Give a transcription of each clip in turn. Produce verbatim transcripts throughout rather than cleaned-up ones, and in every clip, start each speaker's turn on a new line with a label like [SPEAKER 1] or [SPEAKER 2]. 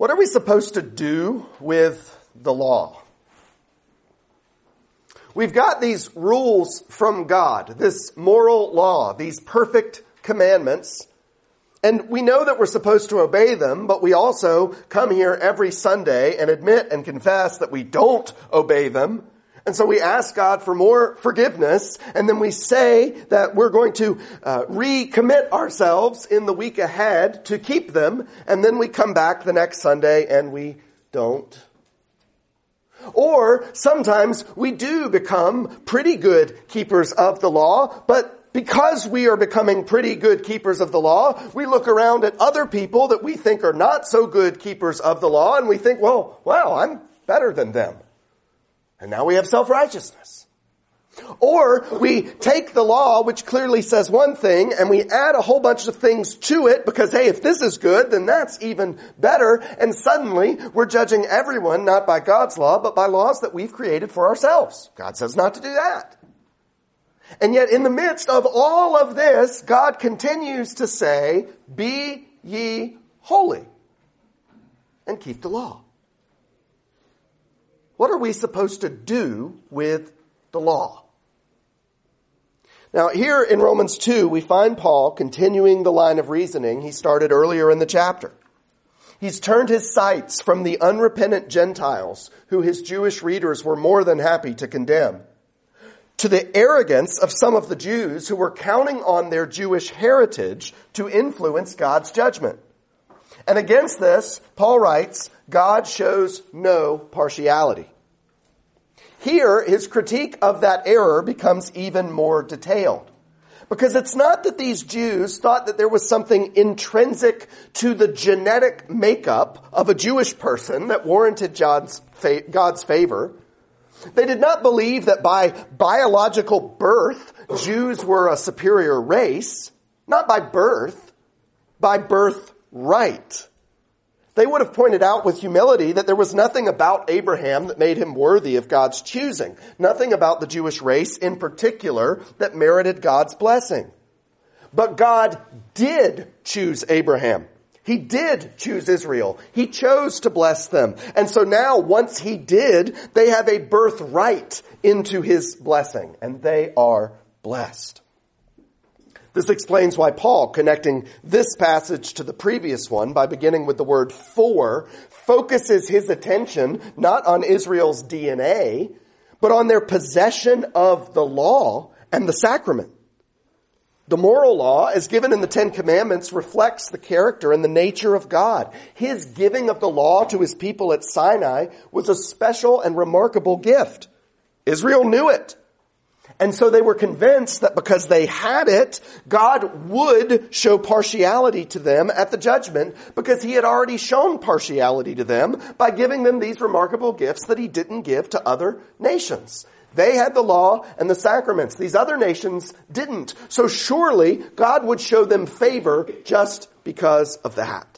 [SPEAKER 1] What are we supposed to do with the law? We've got these rules from God, this moral law, these perfect commandments, and we know that we're supposed to obey them, but we also come here every Sunday and admit and confess that we don't obey them. And so we ask God for more forgiveness, and then we say that we're going to uh, recommit ourselves in the week ahead to keep them, and then we come back the next Sunday and we don't. Or sometimes we do become pretty good keepers of the law, but because we are becoming pretty good keepers of the law, we look around at other people that we think are not so good keepers of the law, and we think, well, wow, I'm better than them. And now we have self-righteousness. Or we take the law, which clearly says one thing, and we add a whole bunch of things to it because, hey, if this is good, then that's even better. And suddenly we're judging everyone not by God's law, but by laws that we've created for ourselves. God says not to do that. And yet in the midst of all of this, God continues to say, be ye holy and keep the law. What are we supposed to do with the law? Now, here in Romans two, we find Paul continuing the line of reasoning he started earlier in the chapter. He's turned his sights from the unrepentant Gentiles, who his Jewish readers were more than happy to condemn, to the arrogance of some of the Jews who were counting on their Jewish heritage to influence God's judgment. And against this, Paul writes, God shows no partiality. Here, his critique of that error becomes even more detailed. Because it's not that these Jews thought that there was something intrinsic to the genetic makeup of a Jewish person that warranted God's favor. They did not believe that by biological birth, Jews were a superior race. Not by birth, by birthright. They would have pointed out with humility that there was nothing about Abraham that made him worthy of God's choosing. Nothing about the Jewish race in particular that merited God's blessing. But God did choose Abraham. He did choose Israel. He chose to bless them. And so now, once he did, they have a birthright into his blessing, and they are blessed. This explains why Paul, connecting this passage to the previous one by beginning with the word for, focuses his attention not on Israel's D N A, but on their possession of the law and the sacrament. The moral law, as given in the Ten Commandments, reflects the character and the nature of God. His giving of the law to his people at Sinai was a special and remarkable gift. Israel knew it. And so they were convinced that because they had it, God would show partiality to them at the judgment because he had already shown partiality to them by giving them these remarkable gifts that he didn't give to other nations. They had the law and the sacraments. These other nations didn't. So surely God would show them favor just because of that.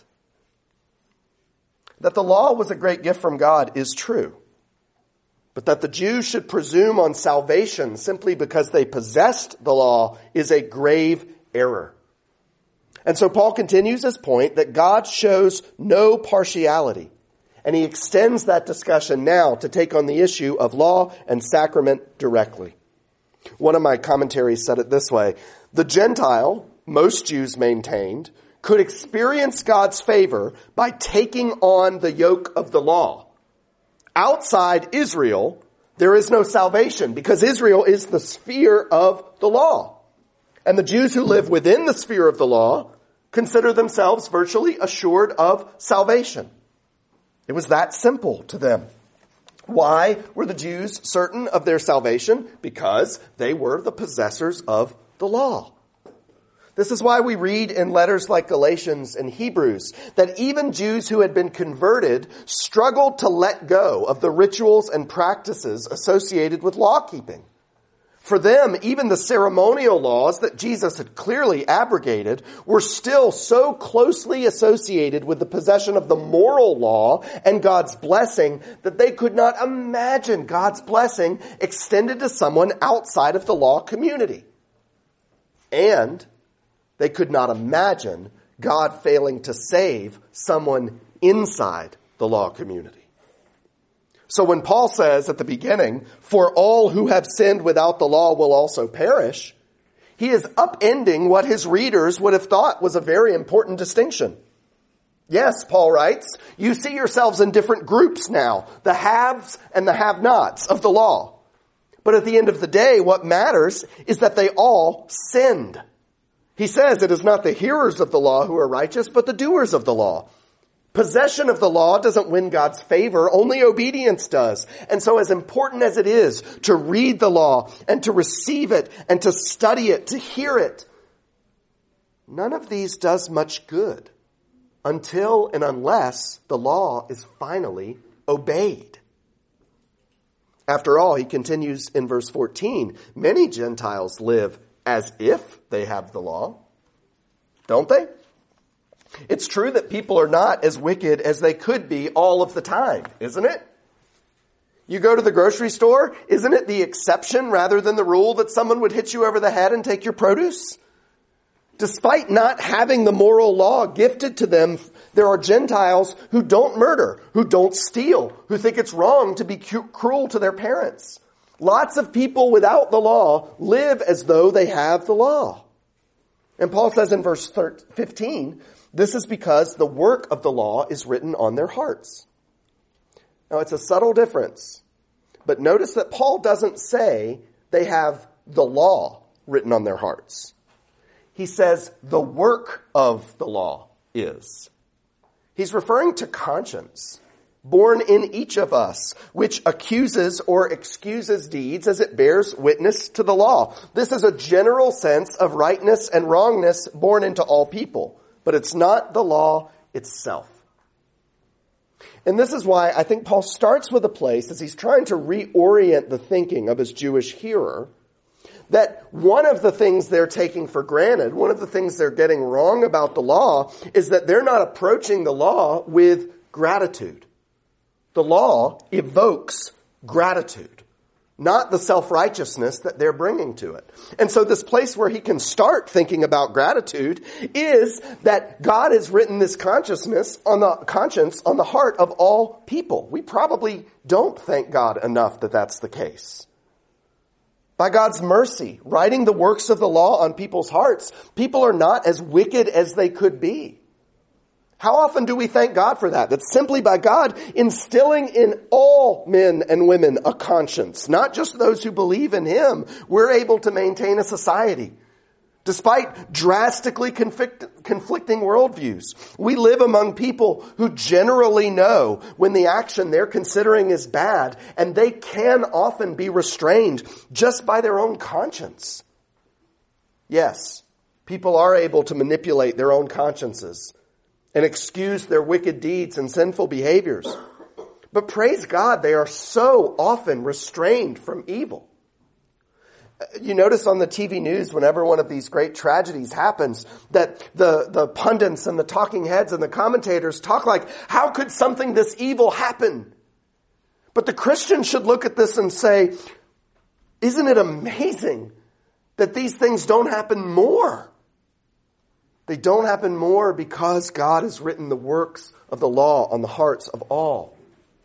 [SPEAKER 1] That the law was a great gift from God is true. But that the Jews should presume on salvation simply because they possessed the law is a grave error. And so Paul continues his point that God shows no partiality. And he extends that discussion now to take on the issue of law and sacrament directly. One of my commentaries said it this way: the Gentile, most Jews maintained, could experience God's favor by taking on the yoke of the law. Outside Israel, there is no salvation because Israel is the sphere of the law. And the Jews who live within the sphere of the law consider themselves virtually assured of salvation. It was that simple to them. Why were the Jews certain of their salvation? Because they were the possessors of the law. This is why we read in letters like Galatians and Hebrews that even Jews who had been converted struggled to let go of the rituals and practices associated with law keeping. For them, even the ceremonial laws that Jesus had clearly abrogated were still so closely associated with the possession of the moral law and God's blessing that they could not imagine God's blessing extended to someone outside of the law community. And they could not imagine God failing to save someone inside the law community. So when Paul says at the beginning, for all who have sinned without the law will also perish, he is upending what his readers would have thought was a very important distinction. Yes, Paul writes, you see yourselves in different groups now, the haves and the have-nots of the law. But at the end of the day, what matters is that they all sinned. He says it is not the hearers of the law who are righteous, but the doers of the law. Possession of the law doesn't win God's favor, only obedience does. And so as important as it is to read the law and to receive it and to study it, to hear it, none of these does much good until and unless the law is finally obeyed. After all, he continues in verse fourteen, many Gentiles live as if they have the law, don't they? It's true that people are not as wicked as they could be all of the time, isn't it? You go to the grocery store, isn't it the exception rather than the rule that someone would hit you over the head and take your produce? Despite not having the moral law gifted to them, there are Gentiles who don't murder, who don't steal, who think it's wrong to be cu- cruel to their parents. Lots of people without the law live as though they have the law. And Paul says in verse fifteen, this is because the work of the law is written on their hearts. Now, it's a subtle difference, but notice that Paul doesn't say they have the law written on their hearts. He says the work of the law is. He's referring to conscience, born in each of us, which accuses or excuses deeds as it bears witness to the law. This is a general sense of rightness and wrongness born into all people. But it's not the law itself. And this is why I think Paul starts with a place, as he's trying to reorient the thinking of his Jewish hearer, that one of the things they're taking for granted, one of the things they're getting wrong about the law, is that they're not approaching the law with gratitude. The law evokes gratitude, not the self-righteousness that they're bringing to it. And so this place where he can start thinking about gratitude is that God has written this consciousness on the conscience on the heart of all people. We probably don't thank God enough that that's the case. By God's mercy, writing the works of the law on people's hearts, people are not as wicked as they could be. How often do we thank God for that? That's simply by God instilling in all men and women a conscience, not just those who believe in Him. We're able to maintain a society. Despite drastically conflict, conflicting worldviews, we live among people who generally know when the action they're considering is bad, and they can often be restrained just by their own conscience. Yes, people are able to manipulate their own consciences and excuse their wicked deeds and sinful behaviors. But praise God, they are so often restrained from evil. You notice on the T V news, whenever one of these great tragedies happens, that the, the pundits and the talking heads and the commentators talk like, how could something this evil happen? But the Christian should look at this and say, isn't it amazing that these things don't happen more? They don't happen more because God has written the works of the law on the hearts of all.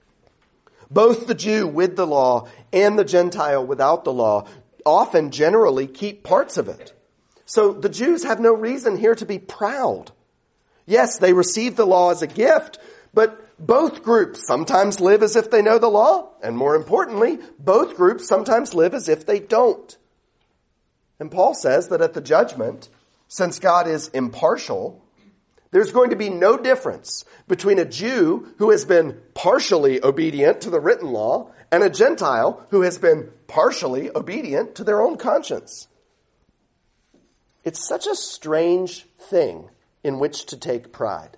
[SPEAKER 1] Both the Jew with the law and the Gentile without the law often generally keep parts of it. So the Jews have no reason here to be proud. Yes, they receive the law as a gift, but both groups sometimes live as if they know the law, and more importantly, both groups sometimes live as if they don't. And Paul says that at the judgment, since God is impartial, there's going to be no difference between a Jew who has been partially obedient to the written law and a Gentile who has been partially obedient to their own conscience. It's such a strange thing in which to take pride.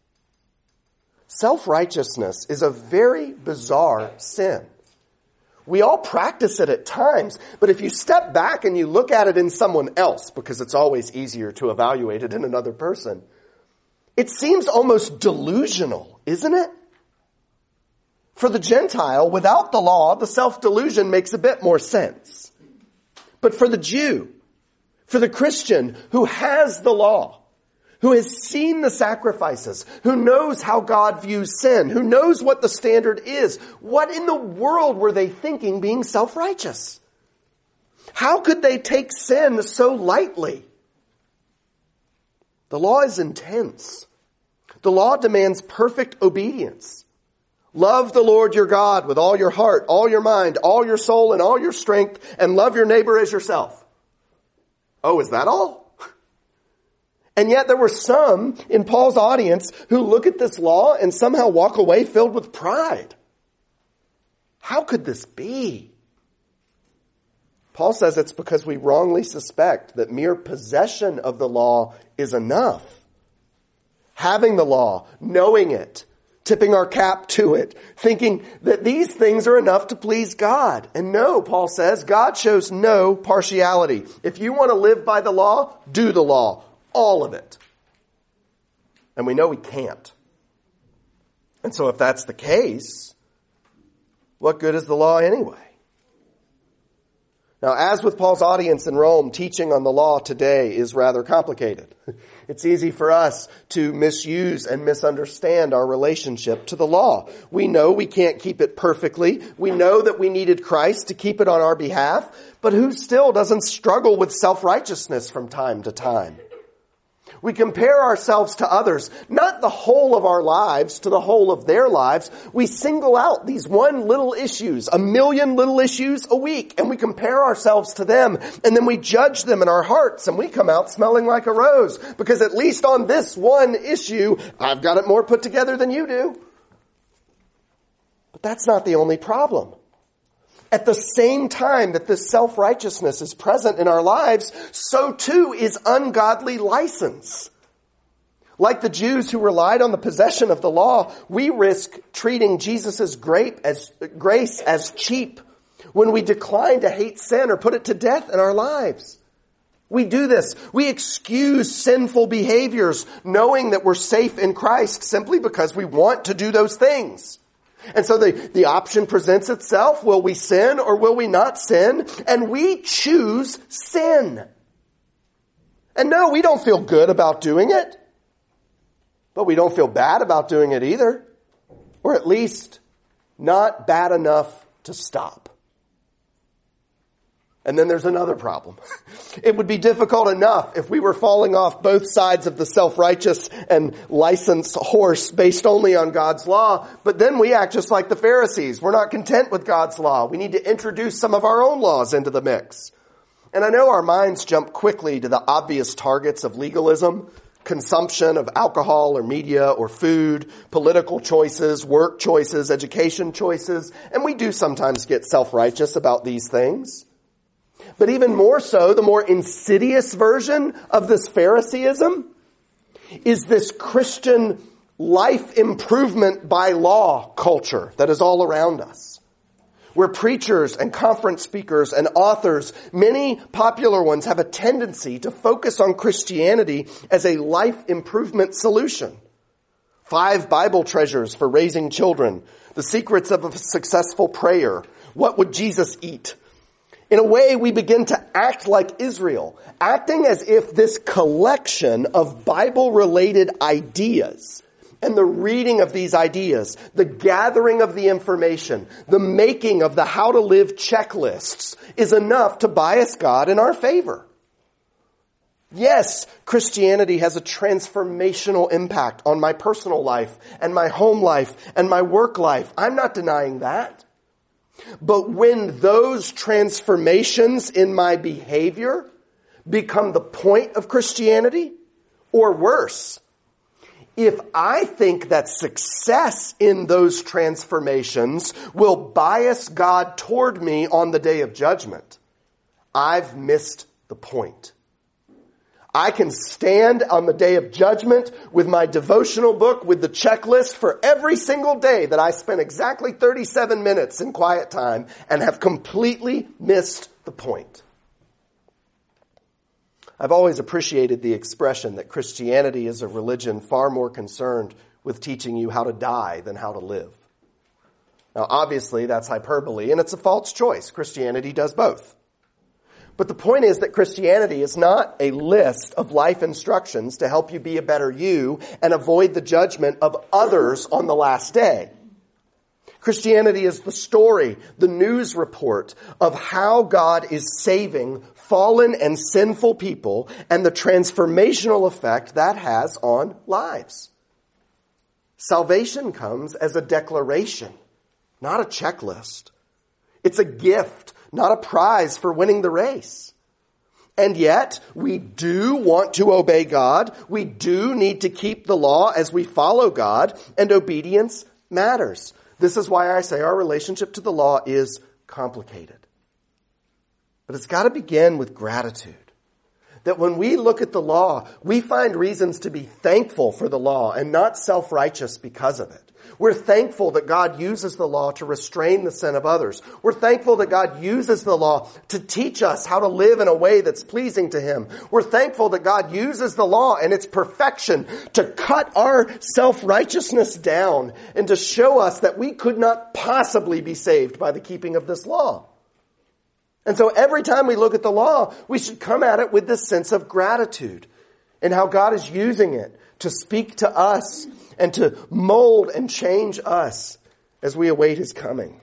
[SPEAKER 1] Self-righteousness is a very bizarre sin. We all practice it at times, but if you step back and you look at it in someone else, because it's always easier to evaluate it in another person, it seems almost delusional, isn't it? For the Gentile, without the law, the self-delusion makes a bit more sense. But for the Jew, for the Christian who has the law, who has seen the sacrifices, who knows how God views sin, who knows what the standard is. What in the world were they thinking being self-righteous? How could they take sin so lightly? The law is intense. The law demands perfect obedience. Love the Lord your God with all your heart, all your mind, all your soul, and all your strength, and love your neighbor as yourself. Oh, is that all? And yet there were some in Paul's audience who look at this law and somehow walk away filled with pride. How could this be? Paul says it's because we wrongly suspect that mere possession of the law is enough. Having the law, knowing it, tipping our cap to it, thinking that these things are enough to please God. And no, Paul says, God shows no partiality. If you want to live by the law, do the law. All of it. And we know we can't. And so if that's the case, what good is the law anyway? Now, as with Paul's audience in Rome, teaching on the law today is rather complicated. It's easy for us to misuse and misunderstand our relationship to the law. We know we can't keep it perfectly. We know that we needed Christ to keep it on our behalf. But who still doesn't struggle with self-righteousness from time to time? We compare ourselves to others, not the whole of our lives to the whole of their lives. We single out these one little issues, a million little issues a week, and we compare ourselves to them, and then we judge them in our hearts, and we come out smelling like a rose, because at least on this one issue, I've got it more put together than you do. But that's not the only problem. At the same time that this self-righteousness is present in our lives, so too is ungodly license. Like the Jews who relied on the possession of the law, we risk treating Jesus' grape as, grace as cheap when we decline to hate sin or put it to death in our lives. We do this. We excuse sinful behaviors knowing that we're safe in Christ simply because we want to do those things. And so the, the option presents itself. Will we sin or will we not sin? And we choose sin. And no, we don't feel good about doing it. But we don't feel bad about doing it either. Or at least not bad enough to stop. And then there's another problem. It would be difficult enough if we were falling off both sides of the self-righteous and licensed horse based only on God's law. But then we act just like the Pharisees. We're not content with God's law. We need to introduce some of our own laws into the mix. And I know our minds jump quickly to the obvious targets of legalism, consumption of alcohol or media or food, political choices, work choices, education choices. And we do sometimes get self-righteous about these things. But even more so, the more insidious version of this Phariseeism is this Christian life improvement by law culture that is all around us. Where preachers and conference speakers and authors, many popular ones, have a tendency to focus on Christianity as a life improvement solution. Five Bible treasures for raising children, the secrets of a successful prayer, what would Jesus eat? In a way, we begin to act like Israel, acting as if this collection of Bible-related ideas and the reading of these ideas, the gathering of the information, the making of the how to live checklists is enough to bias God in our favor. Yes, Christianity has a transformational impact on my personal life and my home life and my work life. I'm not denying that. But when those transformations in my behavior become the point of Christianity, or worse, if I think that success in those transformations will bias God toward me on the day of judgment, I've missed the point. I can stand on the day of judgment with my devotional book with the checklist for every single day that I spent exactly thirty-seven minutes in quiet time and have completely missed the point. I've always appreciated the expression that Christianity is a religion far more concerned with teaching you how to die than how to live. Now, obviously, that's hyperbole, and it's a false choice. Christianity does both. But the point is that Christianity is not a list of life instructions to help you be a better you and avoid the judgment of others on the last day. Christianity is the story, the news report of how God is saving fallen and sinful people and the transformational effect that has on lives. Salvation comes as a declaration, not a checklist. It's a gift, not a prize for winning the race. And yet, we do want to obey God. We do need to keep the law as we follow God, and obedience matters. This is why I say our relationship to the law is complicated. But it's got to begin with gratitude. That when we look at the law, we find reasons to be thankful for the law and not self-righteous because of it. We're thankful that God uses the law to restrain the sin of others. We're thankful that God uses the law to teach us how to live in a way that's pleasing to Him. We're thankful that God uses the law and its perfection to cut our self-righteousness down and to show us that we could not possibly be saved by the keeping of this law. And so every time we look at the law, we should come at it with this sense of gratitude and how God is using it to speak to us and to mold and change us as we await His coming.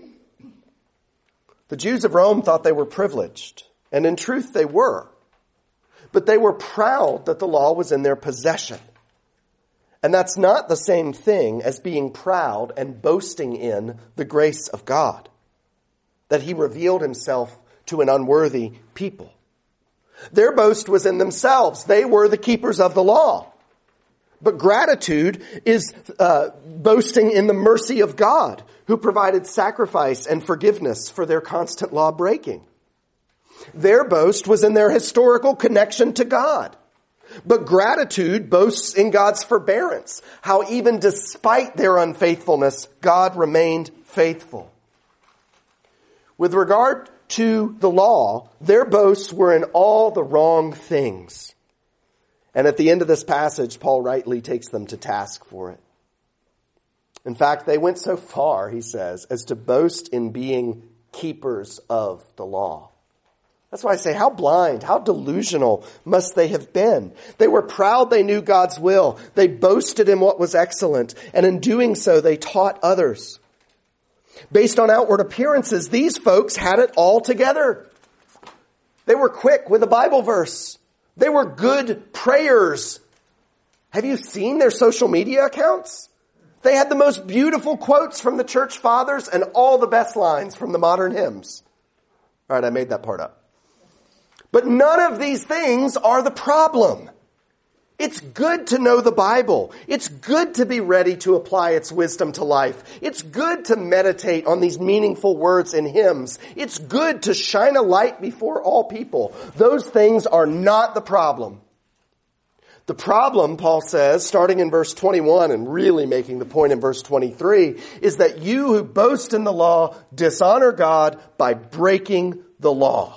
[SPEAKER 1] The Jews of Rome thought they were privileged, and in truth they were. But they were proud that the law was in their possession. And that's not the same thing as being proud and boasting in the grace of God, that He revealed Himself to an unworthy people. Their boast was in themselves. They were the keepers of the law. But gratitude is uh, boasting in the mercy of God, who provided sacrifice and forgiveness for their constant law breaking. Their boast was in their historical connection to God. But gratitude boasts in God's forbearance, how even despite their unfaithfulness, God remained faithful. With regard to the law, their boasts were in all the wrong things. And at the end of this passage, Paul rightly takes them to task for it. In fact, they went so far, he says, as to boast in being keepers of the law. That's why I say, how blind, how delusional must they have been? They were proud they knew God's will. They boasted in what was excellent. And in doing so, they taught others. Based on outward appearances, these folks had it all together. They were quick with a Bible verse. They were good prayers. Have you seen their social media accounts? They had the most beautiful quotes from the church fathers and all the best lines from the modern hymns. All right, I made that part up. But none of these things are the problem. It's good to know the Bible. It's good to be ready to apply its wisdom to life. It's good to meditate on these meaningful words in hymns. It's good to shine a light before all people. Those things are not the problem. The problem, Paul says, starting in verse twenty-one and really making the point in verse twenty-three, is that you who boast in the law dishonor God by breaking the law.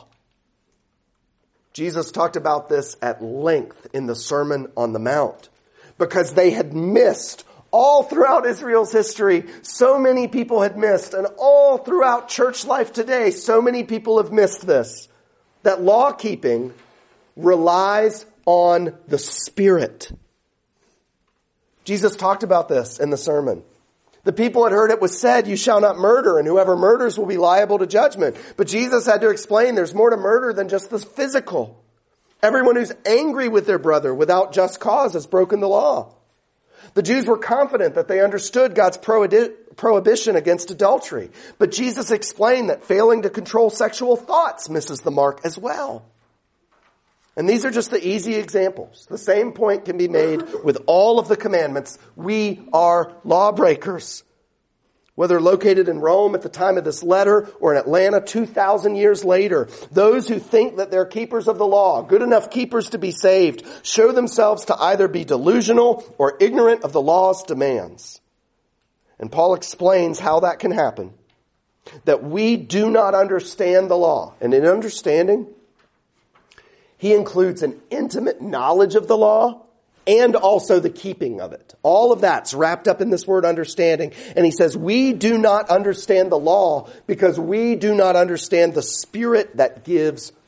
[SPEAKER 1] Jesus talked about this at length in the Sermon on the Mount because they had missed all throughout Israel's history. So many people had missed, and all throughout church life today, so many people have missed this, that law keeping relies on the Spirit. Jesus talked about this in the sermon. The people had heard it was said, you shall not murder, and whoever murders will be liable to judgment. But Jesus had to explain there's more to murder than just the physical. Everyone who's angry with their brother without just cause has broken the law. The Jews were confident that they understood God's prohibition against adultery. But Jesus explained that failing to control sexual thoughts misses the mark as well. And these are just the easy examples. The same point can be made with all of the commandments. We are lawbreakers. Whether located in Rome at the time of this letter or in Atlanta two thousand years later, those who think that they're keepers of the law, good enough keepers to be saved, show themselves to either be delusional or ignorant of the law's demands. And Paul explains how that can happen. That we do not understand the law. And in understanding, he includes an intimate knowledge of the law and also the keeping of it. All of that's wrapped up in this word understanding. And he says, we do not understand the law because we do not understand the Spirit that gives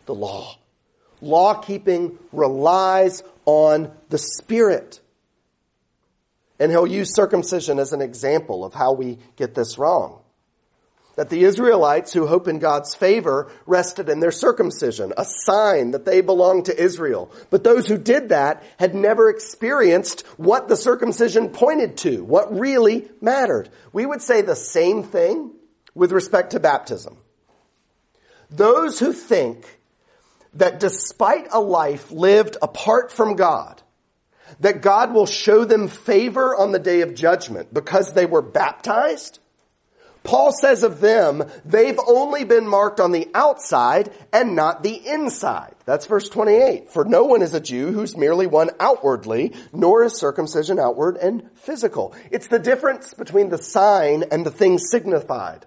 [SPEAKER 1] the law. Law-keeping relies on the Spirit. And he'll use circumcision as an example of how we get this wrong. That the Israelites who hope in God's favor rested in their circumcision, a sign that they belonged to Israel. But those who did that had never experienced what the circumcision pointed to, what really mattered. We would say the same thing with respect to baptism. Those who think that despite a life lived apart from God, that God will show them favor on the day of judgment because they were baptized, Paul says of them, they've only been marked on the outside and not the inside. That's verse twenty-eight. For no one is a Jew who's merely one outwardly, nor is circumcision outward and physical. It's the difference between the sign and the thing signified.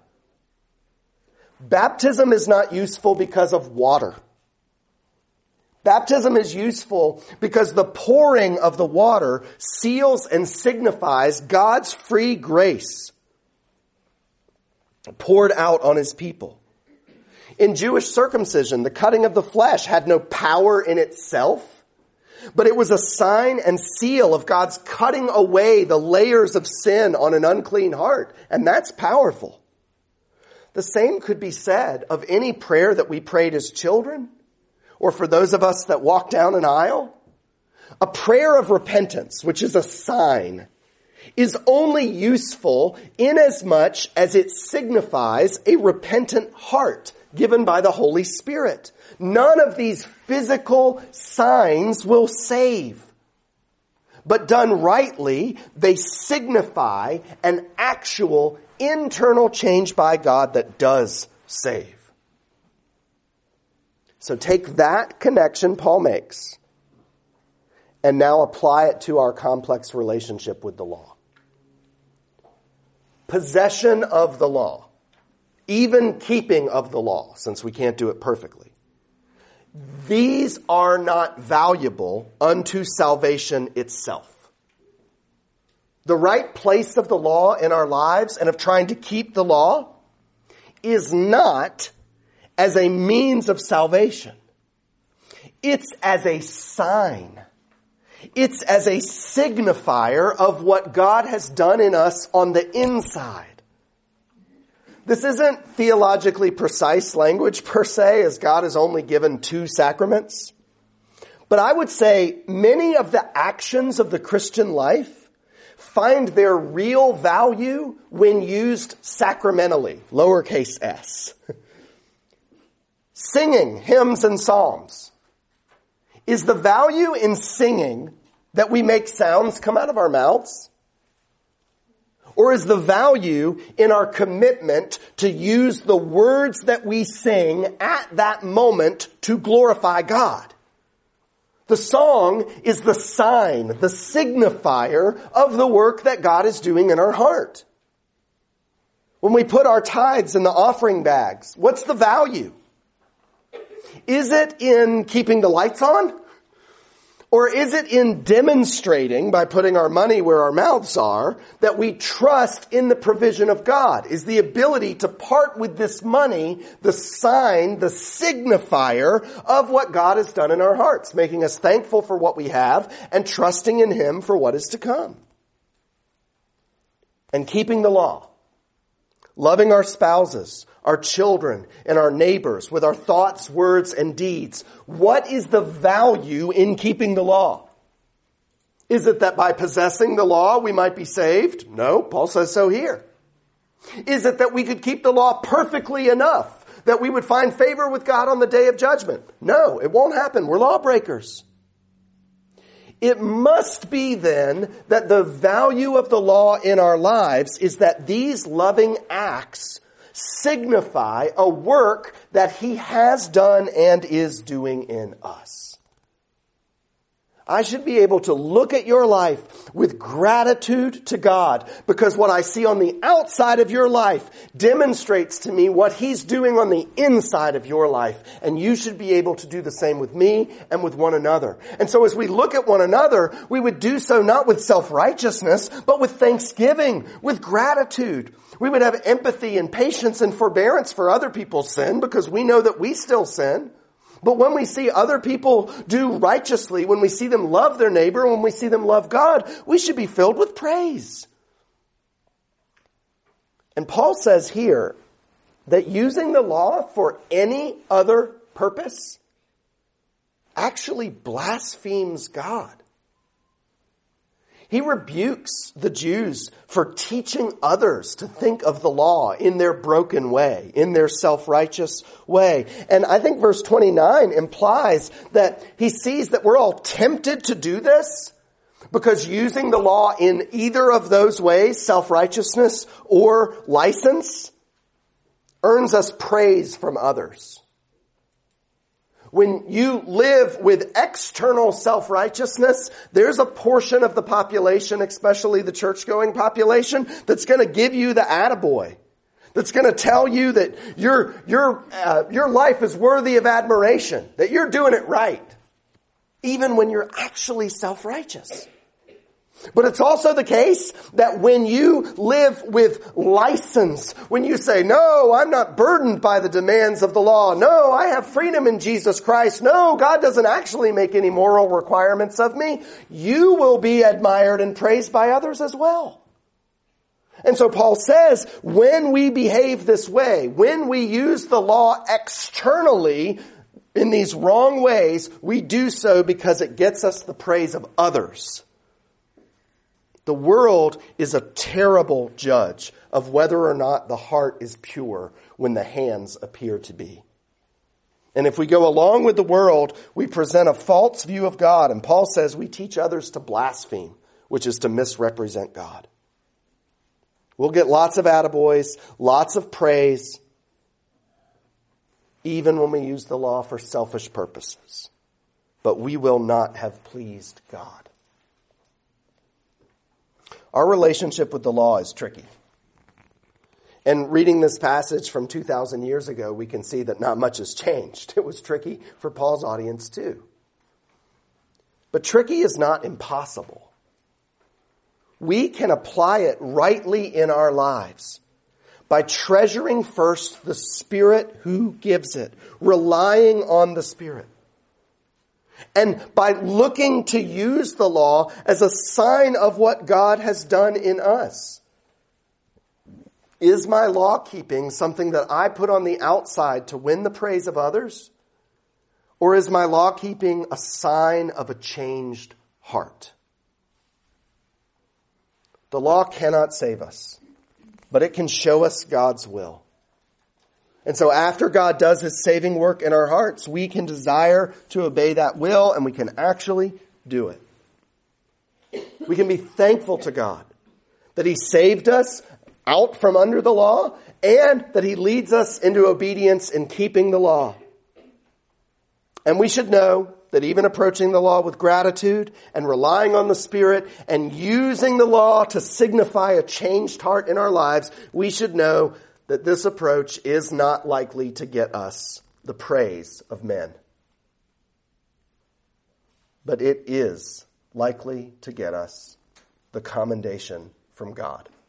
[SPEAKER 1] Baptism is not useful because of water. Baptism is useful because the pouring of the water seals and signifies God's free grace poured out on his people. In Jewish circumcision, the cutting of the flesh had no power in itself, but it was a sign and seal of God's cutting away the layers of sin on an unclean heart, and that's powerful. The same could be said of any prayer that we prayed as children, or for those of us that walk down an aisle. A prayer of repentance, which is a sign, is only useful inasmuch as it signifies a repentant heart given by the Holy Spirit. None of these physical signs will save. But done rightly, they signify an actual internal change by God that does save. So take that connection Paul makes and now apply it to our complex relationship with the law. Possession of the law, even keeping of the law, since we can't do it perfectly. These are not valuable unto salvation itself. The right place of the law in our lives and of trying to keep the law is not as a means of salvation. It's as a sign. It's as a signifier of what God has done in us on the inside. This isn't theologically precise language per se, as God has only given two sacraments. But I would say many of the actions of the Christian life find their real value when used sacramentally, lowercase s. Singing hymns and psalms. Is the value in singing that we make sounds come out of our mouths? Or is the value in our commitment to use the words that we sing at that moment to glorify God? The song is the sign, the signifier of the work that God is doing in our heart. When we put our tithes in the offering bags, what's the value? Is it in keeping the lights on? Or is it in demonstrating, by putting our money where our mouths are, that we trust in the provision of God? Is the ability to part with this money the sign, the signifier of what God has done in our hearts, making us thankful for what we have and trusting in Him for what is to come? And keeping the law, loving our spouses, our children, and our neighbors with our thoughts, words, and deeds. What is the value in keeping the law? Is it that by possessing the law we might be saved? No, Paul says so here. Is it that we could keep the law perfectly enough that we would find favor with God on the day of judgment? No, it won't happen. We're lawbreakers. It must be then that the value of the law in our lives is that these loving acts signify a work that He has done and is doing in us. I should be able to look at your life with gratitude to God because what I see on the outside of your life demonstrates to me what He's doing on the inside of your life. And you should be able to do the same with me and with one another. And so as we look at one another, we would do so not with self-righteousness, but with thanksgiving, with gratitude. We would have empathy and patience and forbearance for other people's sin because we know that we still sin. But when we see other people do righteously, when we see them love their neighbor, when we see them love God, we should be filled with praise. And Paul says here that using the law for any other purpose actually blasphemes God. He rebukes the Jews for teaching others to think of the law in their broken way, in their self-righteous way. And I think verse twenty-nine implies that he sees that we're all tempted to do this because using the law in either of those ways, self-righteousness or license, earns us praise from others. When you live with external self-righteousness, there's a portion of the population, especially the church-going population, that's going to give you the attaboy. That's going to tell you that your, your, uh, your life is worthy of admiration, that you're doing it right, even when you're actually self-righteous. But it's also the case that when you live with license, when you say, no, I'm not burdened by the demands of the law. No, I have freedom in Jesus Christ. No, God doesn't actually make any moral requirements of me. You will be admired and praised by others as well. And so Paul says, when we behave this way, when we use the law externally in these wrong ways, we do so because it gets us the praise of others. The world is a terrible judge of whether or not the heart is pure when the hands appear to be. And if we go along with the world, we present a false view of God. And Paul says we teach others to blaspheme, which is to misrepresent God. We'll get lots of attaboys, lots of praise, even when we use the law for selfish purposes. But we will not have pleased God. Our relationship with the law is tricky. And reading this passage from two thousand years ago, we can see that not much has changed. It was tricky for Paul's audience too. But tricky is not impossible. We can apply it rightly in our lives by treasuring first the Spirit who gives it, relying on the Spirit. And by looking to use the law as a sign of what God has done in us. Is my law keeping something that I put on the outside to win the praise of others? Or is my law keeping a sign of a changed heart? The law cannot save us, but it can show us God's will. And so after God does his saving work in our hearts, we can desire to obey that will, and we can actually do it. We can be thankful to God that he saved us out from under the law and that he leads us into obedience in keeping the law. And we should know that even approaching the law with gratitude and relying on the Spirit and using the law to signify a changed heart in our lives, we should know that this approach is not likely to get us the praise of men. But it is likely to get us the commendation from God.